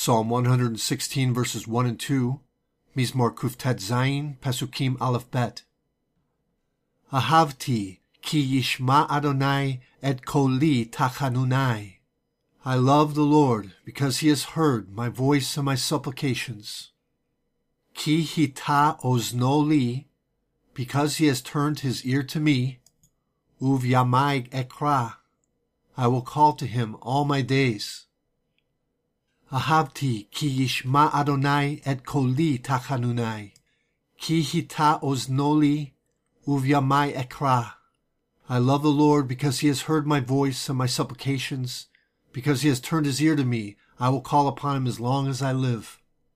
Psalm 116 verses 1 and 2, Mizmor Kuftet Zayin, Pesukim Aleph Bet. Ahavti, ki yishma Adonai et koli tachanunai. I love the Lord, because he has heard my voice and my supplications. Ki hita ozno li, because he has turned his ear to me. Uv yamai ekra, I will call to him all my days. Ahavti ki yishma Adonai et koli tachanunai. Ki hita ozno li, uv yamai ekra. I love the Lord because he has heard my voice and my supplications. Because he has turned his ear to me, I will call upon him as long as I live.